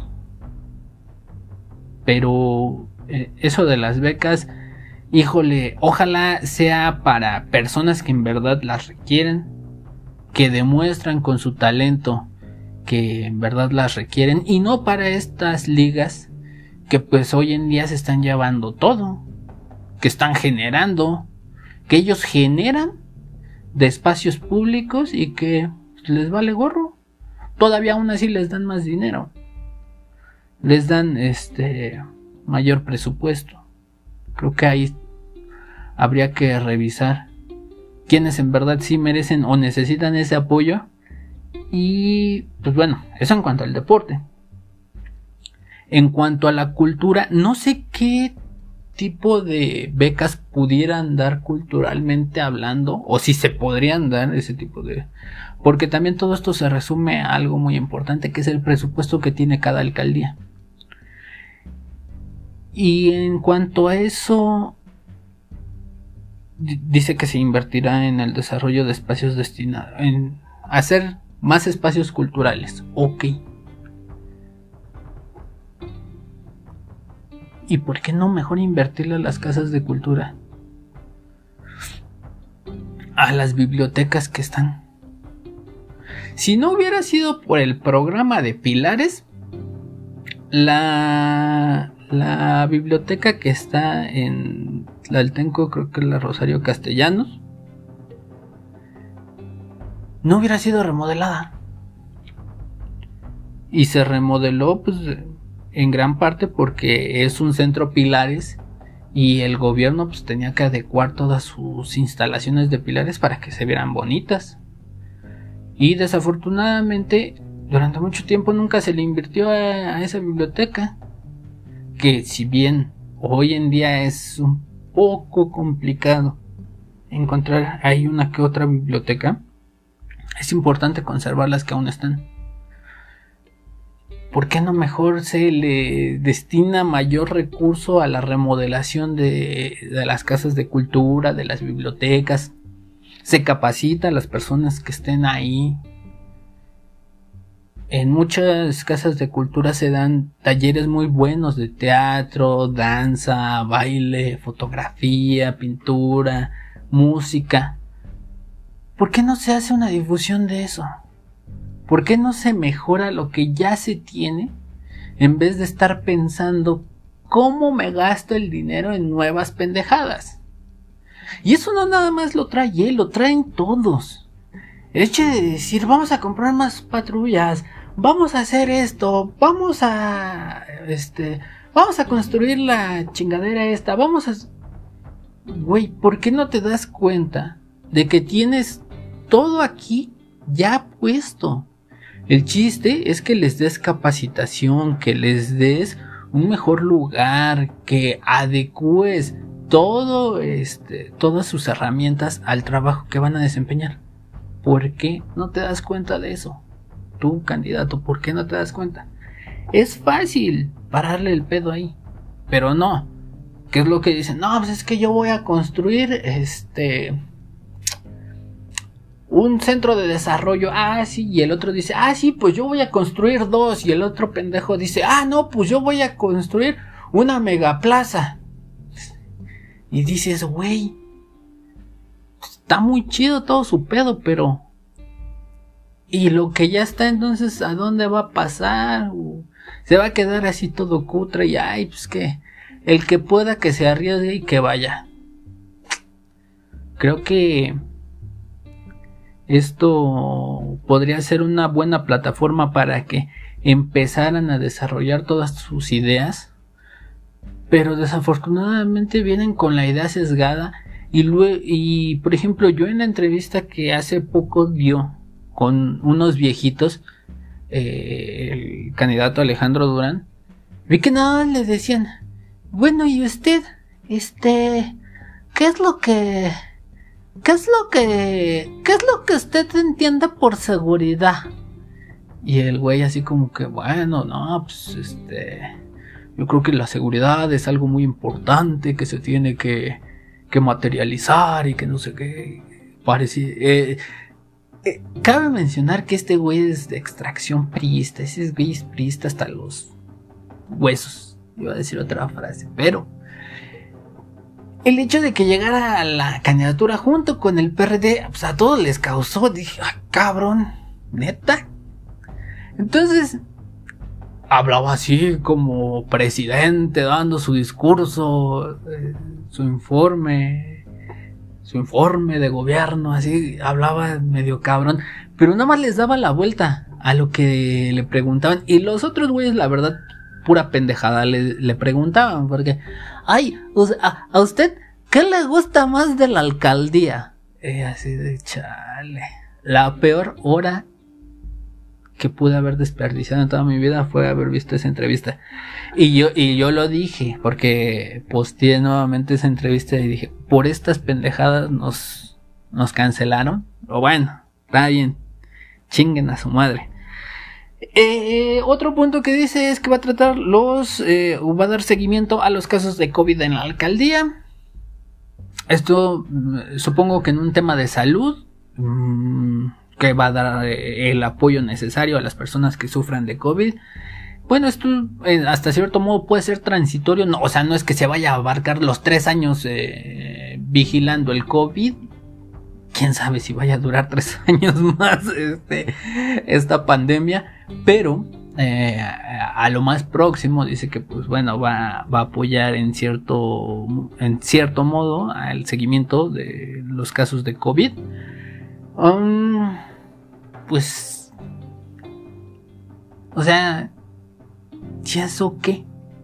Pero eh, eso de las becas, híjole, ojalá sea para personas que en verdad las requieren, que demuestran con su talento que en verdad las requieren, y no para estas ligas que pues hoy en día se están llevando todo, que están generando, que ellos generan de espacios públicos y que les vale gorro. Todavía aún así les dan más dinero, les dan este mayor presupuesto. Creo que ahí habría que revisar quienes en verdad sí merecen o necesitan ese apoyo. Y pues bueno, eso en cuanto al deporte. En cuanto a la cultura, no sé qué tipo de becas pudieran dar culturalmente hablando, o si se podrían dar ese tipo de... Porque también todo esto se resume a algo muy importante, que es el presupuesto que tiene cada alcaldía. Y en cuanto a eso, dice que se invertirá en el desarrollo de espacios destinados, en hacer más espacios culturales. Ok. ¿Y por qué no mejor invertirle a las casas de cultura? A las bibliotecas que están. Si no hubiera sido por el programa de Pilares, la, la biblioteca que está en Tlaltenco, creo que es la Rosario Castellanos, no hubiera sido remodelada. Y se remodeló pues en gran parte porque es un centro Pilares, y el gobierno pues tenía que adecuar todas sus instalaciones de Pilares para que se vieran bonitas. Y desafortunadamente durante mucho tiempo nunca se le invirtió a, a esa biblioteca, que si bien hoy en día es un poco complicado encontrar ahí una que otra biblioteca, es importante conservar las que aún están. ¿Por qué no mejor se le destina mayor recurso a la remodelación de, de las casas de cultura, de las bibliotecas? Se capacita a las personas que estén ahí. En muchas casas de cultura se dan talleres muy buenos de teatro, danza, baile, fotografía, pintura, música. ¿Por qué no se hace una difusión de eso? ¿Por qué no se mejora lo que ya se tiene, en vez de estar pensando cómo me gasto el dinero en nuevas pendejadas. Y eso no nada más lo trae él, lo traen todos. El hecho de decir, vamos a comprar más patrullas, vamos a hacer esto, vamos a, este, vamos a construir la chingadera esta, vamos a... Güey, ¿por qué no te das cuenta de que tienes todo aquí ya puesto? El chiste es que les des capacitación, que les des un mejor lugar, que adecues todo este, todas sus herramientas al trabajo que van a desempeñar. ¿Por qué no te das cuenta de eso? Tú, candidato, ¿por qué no te das cuenta? Es fácil pararle el pedo ahí, pero no. ¿Qué es lo que dicen? No, pues es que yo voy a construir este un centro de desarrollo. Ah, sí, y el otro dice, ah, sí, pues yo voy a construir dos. Y el otro pendejo dice, ah, no, pues yo voy a construir una megaplaza. Y dices, güey, está muy chido todo su pedo, pero... Y lo que ya está, entonces, ¿a dónde va a pasar? Se va a quedar así todo cutre y, ay, pues que... El que pueda que se arriesgue y que vaya. Creo que esto podría ser una buena plataforma para que empezaran a desarrollar todas sus ideas. Pero desafortunadamente vienen con la idea sesgada. Y, luego, y por ejemplo, yo en la entrevista que hace poco dio con unos viejitos, eh, el candidato Alejandro Durán, vi que nada le decían... Bueno, ¿y usted? Este... ¿Qué es lo que... ¿Qué es lo que... ¿Qué es lo que usted entiende por seguridad? Y el güey así como que, bueno, no, pues este... Yo creo que la seguridad es algo muy importante que se tiene que... que materializar y que no sé qué... Parece... Eh, eh, cabe mencionar que este güey es de extracción priista. Ese güey es priista hasta los huesos. Iba a decir otra frase, pero el hecho de que llegara a la candidatura junto con el P R D, pues a todos les causó, dije, ah, cabrón, neta. Entonces, hablaba así como presidente, dando su discurso, eh, su informe, su informe de gobierno, así, hablaba medio cabrón, pero nada más les daba la vuelta a lo que le preguntaban, y los otros güeyes, la verdad, pura pendejada le, le preguntaban, porque, ay, a, a usted, ¿qué le gusta más de la alcaldía? Y así de chale. La peor hora que pude haber desperdiciado en toda mi vida fue haber visto esa entrevista. Y yo, y yo lo dije, porque posteé nuevamente esa entrevista y dije, por estas pendejadas nos, nos cancelaron. O bueno, está bien, chinguen a su madre. Eh, otro punto que dice es que va a tratar los eh, va a dar seguimiento a los casos de COVID en la alcaldía. Esto supongo que en un tema de salud, mmm, que va a dar eh, el apoyo necesario a las personas que sufran de COVID. Bueno, esto eh, hasta cierto modo puede ser transitorio, no, o sea, no es que se vaya a abarcar los tres años eh, vigilando el COVID. Quién sabe si vaya a durar tres años más este, esta pandemia, pero eh, a, a lo más próximo dice que pues bueno va, va a apoyar en cierto en cierto modo al seguimiento de los casos de COVID. Um, pues, o sea, ¿y eso qué?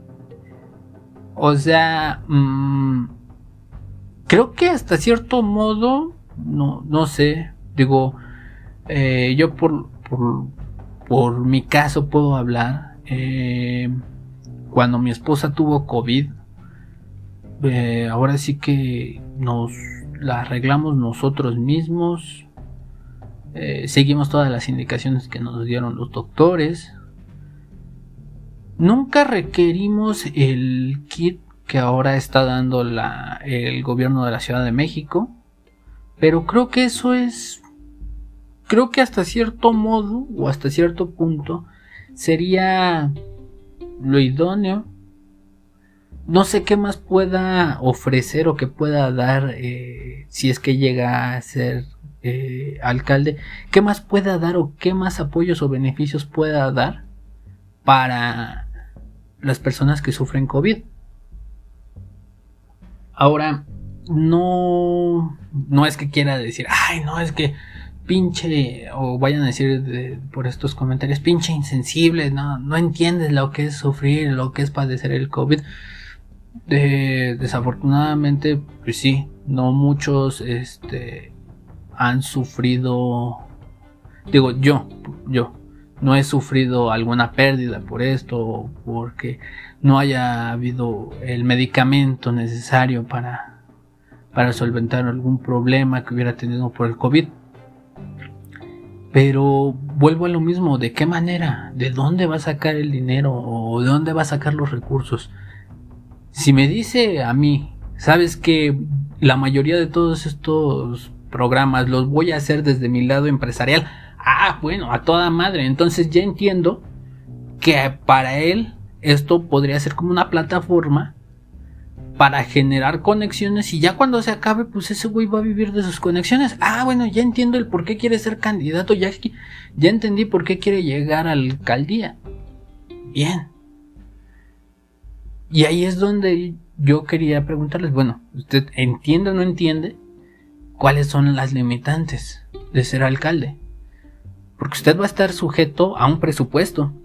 O sea, mmm, creo que hasta cierto modo No, no sé, digo, eh, yo por, por, por mi caso puedo hablar. Eh, cuando mi esposa tuvo COVID, eh, ahora sí que nos la arreglamos nosotros mismos. Eh, seguimos todas las indicaciones que nos dieron los doctores. Nunca requerimos el kit que ahora está dando la, el gobierno de la Ciudad de México. Pero creo que eso es, creo que hasta cierto modo o hasta cierto punto sería lo idóneo. No sé qué más pueda ofrecer o que pueda dar eh, si es que llega a ser eh, alcalde. ¿Qué más pueda dar o qué más apoyos o beneficios pueda dar para las personas que sufren COVID? Ahora, no, no es que quiera decir, ay, no, es que pinche, o vayan a decir de, por estos comentarios, pinche insensible, no, no entiendes lo que es sufrir, lo que es padecer el COVID. De, desafortunadamente, pues sí, no muchos este, han sufrido, digo yo, yo no he sufrido alguna pérdida por esto, o porque no haya habido el medicamento necesario para, para solventar algún problema que hubiera tenido por el COVID. Pero vuelvo a lo mismo, ¿de qué manera? ¿De dónde va a sacar el dinero? ¿O de dónde va a sacar los recursos? Si me dice a mí, ¿sabes que la mayoría de todos estos programas los voy a hacer desde mi lado empresarial? Ah, bueno, a toda madre. Entonces ya entiendo que para él esto podría ser como una plataforma para generar conexiones, y ya cuando se acabe, pues ese güey va a vivir de sus conexiones. Ah, bueno, ya entiendo el por qué quiere ser candidato, ya, ya entendí por qué quiere llegar a la alcaldía. Bien. Y ahí es donde yo quería preguntarles, bueno, ¿usted entiende o no entiende cuáles son las limitantes de ser alcalde? Porque usted va a estar sujeto a un presupuesto.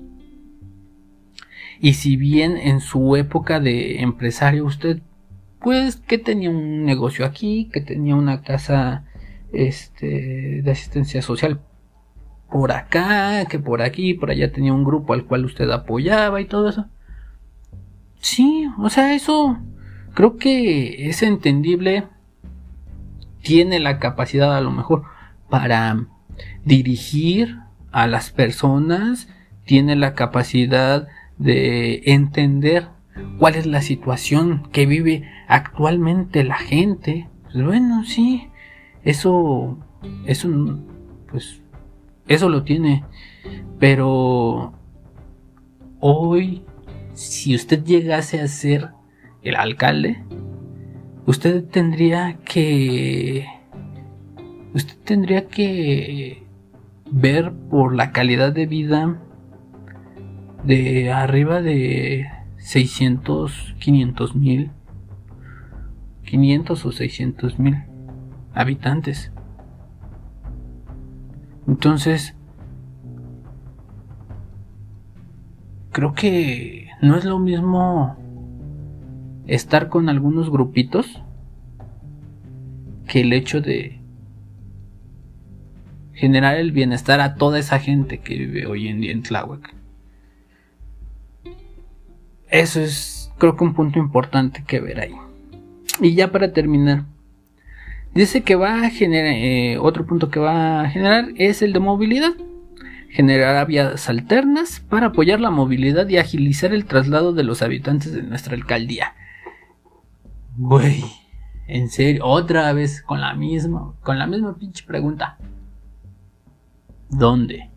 Y si bien en su época de empresario usted, pues, que tenía un negocio aquí, que tenía una casa este, de asistencia social por acá, que por aquí, por allá tenía un grupo al cual usted apoyaba y todo eso. Sí, o sea, eso creo que es entendible. Tiene la capacidad a lo mejor para dirigir a las personas, tiene la capacidad de entender cuál es la situación que vive actualmente la gente. Pues bueno, sí, eso, eso, pues, eso lo tiene. Pero hoy, si usted llegase a ser el alcalde, usted tendría que, usted tendría que ver por la calidad de vida de arriba de seiscientos, quinientos mil, quinientos o seiscientos mil habitantes. Entonces, creo que no es lo mismo estar con algunos grupitos que el hecho de generar el bienestar a toda esa gente que vive hoy en día en Tláhuac. Eso es, creo que un punto importante que ver ahí. Y ya para terminar, dice que va a generar, eh, otro punto que va a generar es el de movilidad. Generará vías alternas para apoyar la movilidad y agilizar el traslado de los habitantes de nuestra alcaldía. Güey, en serio, otra vez con la misma, con la misma pinche pregunta. ¿Dónde?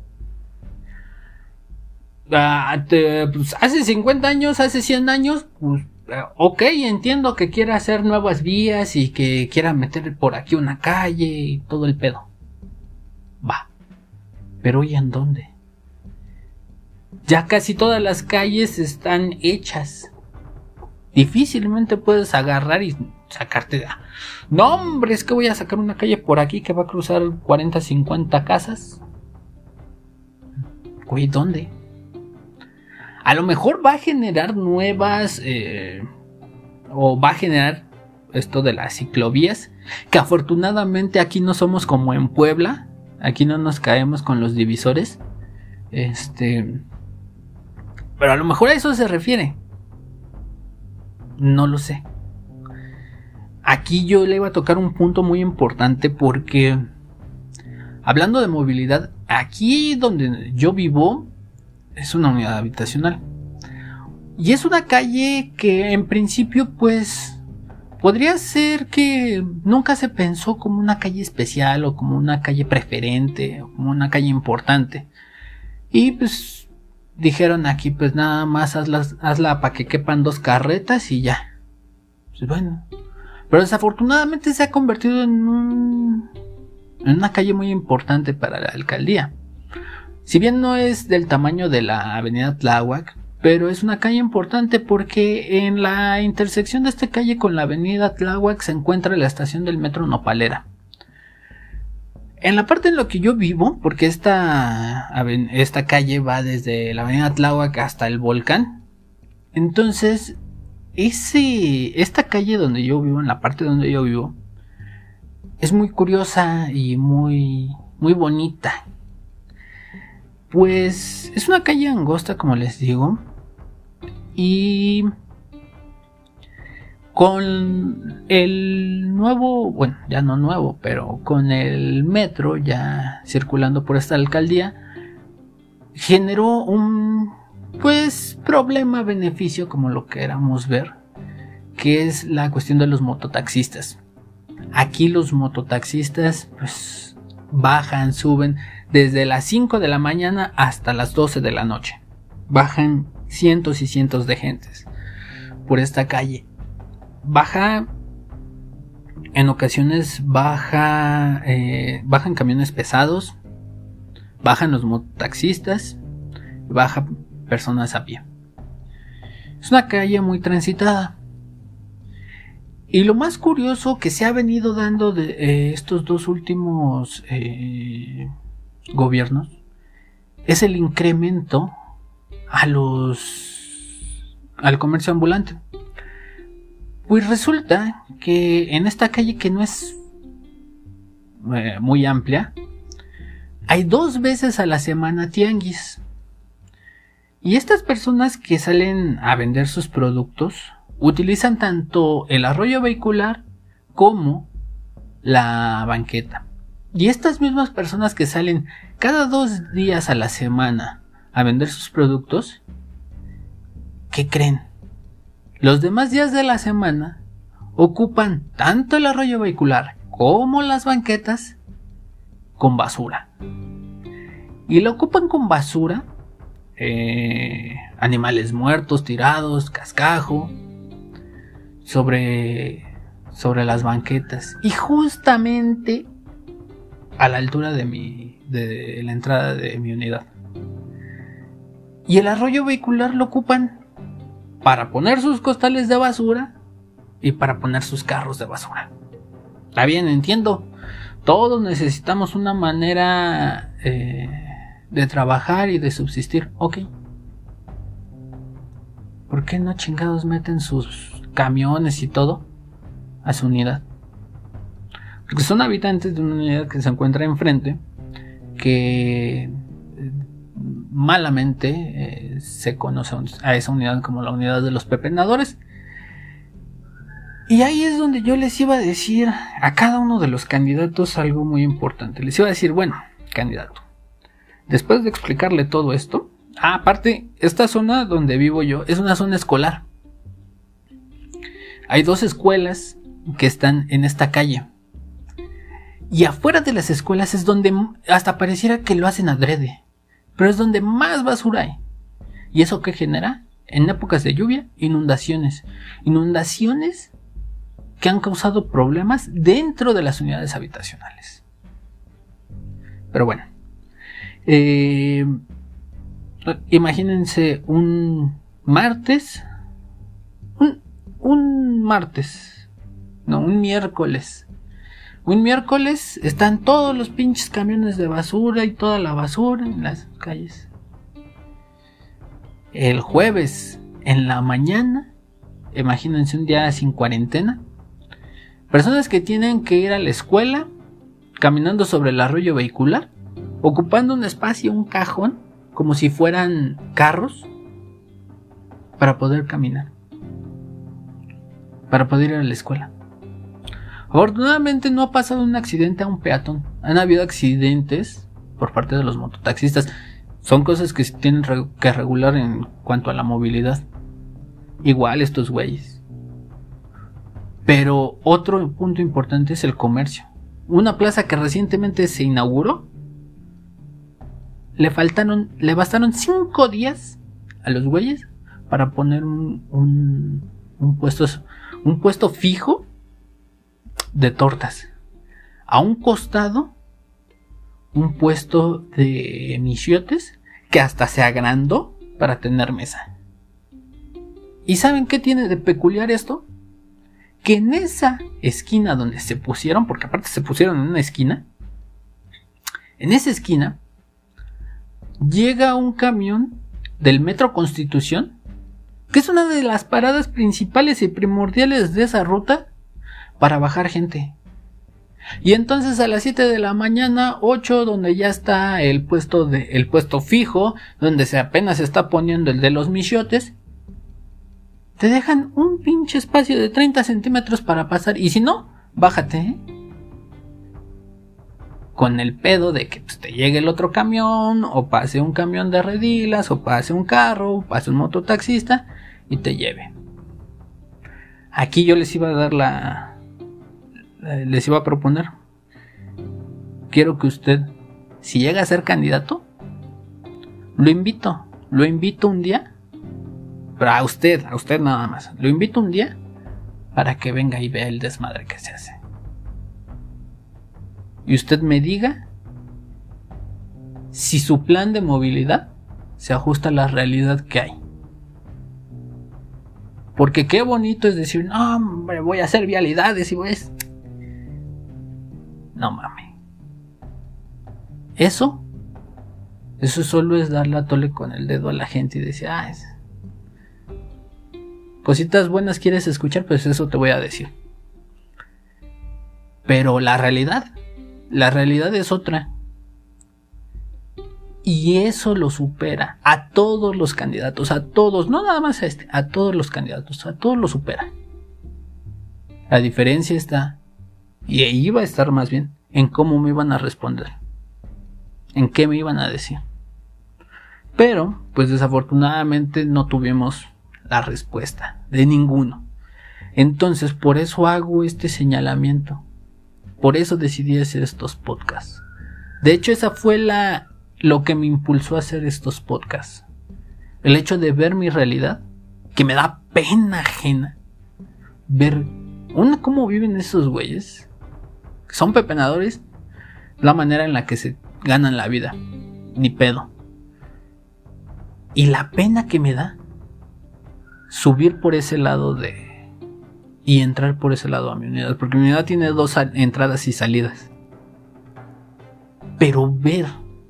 Uh, te, pues, hace cincuenta años, hace cien años, pues, uh, ok, entiendo que quiera hacer nuevas vías y que quiera meter por aquí una calle y todo el pedo. Va. Pero ¿y en dónde? Ya casi todas las calles están hechas. Difícilmente puedes agarrar y sacarte de... No, hombre, es que voy a sacar una calle por aquí que va a cruzar cuarenta, cincuenta casas. Güey, ¿dónde? A lo mejor va a generar nuevas... Eh, o va a generar esto de las ciclovías, que afortunadamente aquí no somos como en Puebla. Aquí no nos caemos con los divisores. Este... Pero a lo mejor a eso se refiere. No lo sé. Aquí yo le iba a tocar un punto muy importante porque, hablando de movilidad, aquí donde yo vivo es una unidad habitacional. Y es una calle que en principio pues podría ser que nunca se pensó como una calle especial o como una calle preferente o como una calle importante. Y pues dijeron aquí pues nada más hazla, hazla para que quepan dos carretas y ya. Pues bueno. Pero desafortunadamente se ha convertido en, un, en una calle muy importante para la alcaldía. Si bien no es del tamaño de la avenida Tláhuac, pero es una calle importante porque en la intersección de esta calle con la avenida Tláhuac se encuentra la estación del metro Nopalera. En la parte en la que yo vivo, porque esta, esta calle va desde la avenida Tláhuac hasta el volcán, entonces ese, esta calle donde yo vivo, en la parte donde yo vivo, es muy curiosa y muy, muy bonita. Pues es una calle angosta, como les digo, y con el nuevo, bueno, ya no nuevo, pero con el metro ya circulando por esta alcaldía, generó un, pues, problema-beneficio, como lo queramos ver, que es la cuestión de los mototaxistas. Aquí los mototaxistas, pues, bajan, suben desde las cinco de la mañana hasta las doce de la noche. Bajan cientos y cientos de gentes por esta calle. Baja, en ocasiones baja, eh, bajan camiones pesados, bajan los mototaxistas, bajan personas a pie. Es una calle muy transitada. Y lo más curioso que se ha venido dando de eh, estos dos últimos eh, gobiernos es el incremento a los al comercio ambulante. Pues resulta que en esta calle, que no es eh, muy amplia, hay dos veces a la semana tianguis. Y estas personas que salen a vender sus productos utilizan tanto el arroyo vehicular como la banqueta. Y estas mismas personas que salen cada dos días a la semana a vender sus productos, ¿qué creen? Los demás días de la semana ocupan tanto el arroyo vehicular como las banquetas con basura. Y lo ocupan con basura, eh, animales muertos, tirados, cascajo, sobre, sobre las banquetas. Y justamente a la altura de, mi, de la entrada de mi unidad. Y el arroyo vehicular lo ocupan para poner sus costales de basura y para poner sus carros de basura. Está bien, entiendo. Todos necesitamos una manera eh, de trabajar y de subsistir. Ok. ¿Por qué no chingados meten sus camiones y todo a su unidad? Porque son habitantes de una unidad que se encuentra enfrente, que eh, malamente eh, se conoce a esa unidad como la unidad de los pepenadores. Y ahí es donde yo les iba a decir a cada uno de los candidatos algo muy importante. Les iba a decir, bueno, candidato, después de explicarle todo esto, ah, aparte, esta zona donde vivo yo es una zona escolar. Hay dos escuelas que están en esta calle. Y afuera de las escuelas es donde hasta pareciera que lo hacen adrede. Pero es donde más basura hay. ¿Y eso qué genera? En épocas de lluvia, inundaciones. Inundaciones que han causado problemas dentro de las unidades habitacionales. Pero bueno. Eh, imagínense un martes. Un, un martes. No, un miércoles. Un miércoles están todos los pinches camiones de basura y toda la basura en las calles. El jueves en la mañana, imagínense un día sin cuarentena, personas que tienen que ir a la escuela caminando sobre el arroyo vehicular, ocupando un espacio, un cajón, como si fueran carros, para poder caminar, para poder ir a la escuela. Afortunadamente no ha pasado un accidente a un peatón. Han habido accidentes por parte de los mototaxistas. Son cosas que se tienen que regular en cuanto a la movilidad. Igual estos güeyes. Pero otro punto importante es el comercio. Una plaza que recientemente se inauguró, le faltaron, le bastaron cinco días a los güeyes para poner un, un, un puesto, un puesto fijo de tortas. A un costado, un puesto de michiotes que hasta se agrandó para tener mesa. ¿Y saben qué tiene de peculiar esto? Que en esa esquina donde se pusieron, porque aparte se pusieron en una esquina, en esa esquina llega un camión del Metro Constitución, que es una de las paradas principales y primordiales de esa ruta para bajar gente. Y entonces a las siete de la mañana, ocho, donde ya está el puesto de, el puesto fijo, donde se apenas se está poniendo el de los michiotes, te dejan un pinche espacio de treinta centímetros para pasar. Y si no, bájate, ¿eh? Con el pedo de que pues, te llegue el otro camión, o pase un camión de redilas, o pase un carro, o pase un mototaxista y te lleve. Aquí yo les iba a dar la... les iba a proponer, quiero que usted, si llega a ser candidato, lo invito, lo invito un día, pero a usted, a usted nada más, lo invito un día para que venga y vea el desmadre que se hace. Y usted me diga si su plan de movilidad se ajusta a la realidad que hay. Porque qué bonito es decir, no, hombre, voy a hacer vialidades y voy a... No mames. Eso, eso solo es darle a tole con el dedo a la gente y decir, ah, es... cositas buenas quieres escuchar, pues eso te voy a decir. Pero la realidad, la realidad es otra. Y eso lo supera a todos los candidatos, a todos, no nada más a este, a todos los candidatos, a todos lo supera. La diferencia está, y ahí iba a estar más bien, en cómo me iban a responder, en qué me iban a decir. Pero, pues desafortunadamente no tuvimos la respuesta de ninguno. Entonces, por eso hago este señalamiento. Por eso decidí hacer estos podcasts. De hecho, esa fue la... lo que me impulsó a hacer estos podcasts. El hecho de ver mi realidad, que me da pena ajena. Ver una, cómo viven esos güeyes, que son pepenadores, la manera en la que se ganan la vida. Ni pedo. Y la pena que me da subir por ese lado de... y entrar por ese lado a mi unidad. Porque mi unidad tiene dos entradas y salidas. Pero ver...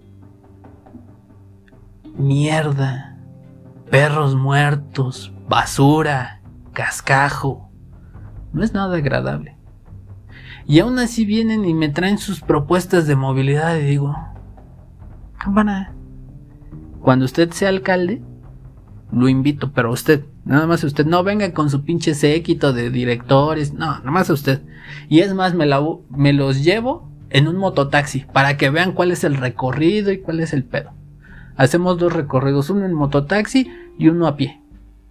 mierda, perros muertos, basura, cascajo, no es nada agradable. Y aún así vienen y me traen sus propuestas de movilidad y digo, cámara, cuando usted sea alcalde, lo invito, pero a usted, nada más a usted, no venga con su pinche séquito de directores, no, nada más a usted. Y es más, me, la, me los llevo en un mototaxi para que vean cuál es el recorrido y cuál es el pedo. Hacemos dos recorridos, uno en mototaxi y uno a pie.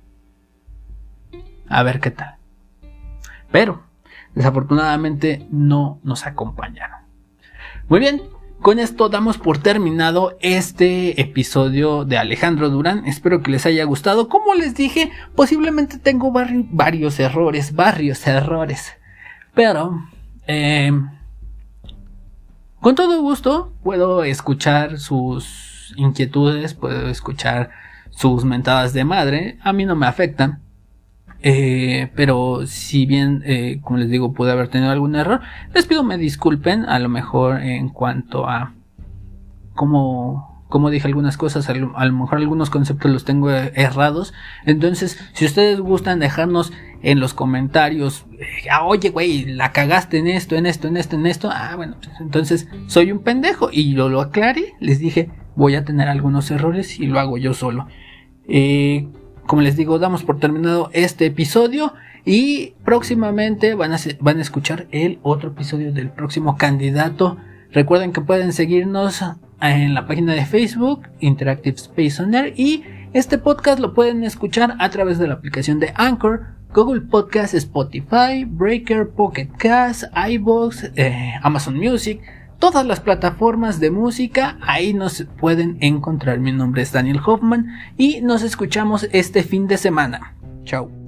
A ver qué tal. Pero, desafortunadamente, no nos acompañaron. Muy bien, con esto damos por terminado este episodio de Alejandro Durán. Espero que les haya gustado. Como les dije, posiblemente tengo vari- varios errores, varios errores. Pero, eh, con todo gusto, puedo escuchar sus... inquietudes, puedo escuchar sus mentadas de madre, a mí no me afectan, eh, pero si bien, eh, como les digo, pude haber tenido algún error, les pido me disculpen, a lo mejor en cuanto a cómo, cómo dije algunas cosas, a lo, a lo mejor algunos conceptos los tengo errados. Entonces, si ustedes gustan dejarnos en los comentarios, eh, ah, oye güey, la cagaste en esto, en esto, en esto, en esto, ah bueno, pues, entonces soy un pendejo, y yo lo aclaré, les dije, voy a tener algunos errores y lo hago yo solo. Eh, como les digo, damos por terminado este episodio y próximamente van a, van a escuchar el otro episodio del próximo candidato. Recuerden que pueden seguirnos en la página de Facebook, Interactive Space On Air, y este podcast lo pueden escuchar a través de la aplicación de Anchor, Google Podcast, Spotify, Breaker, Pocket Cast, iVoox, eh, Amazon Music. Todas las plataformas de música, ahí nos pueden encontrar. Mi nombre es Daniel Hoffman y nos escuchamos este fin de semana. Chao.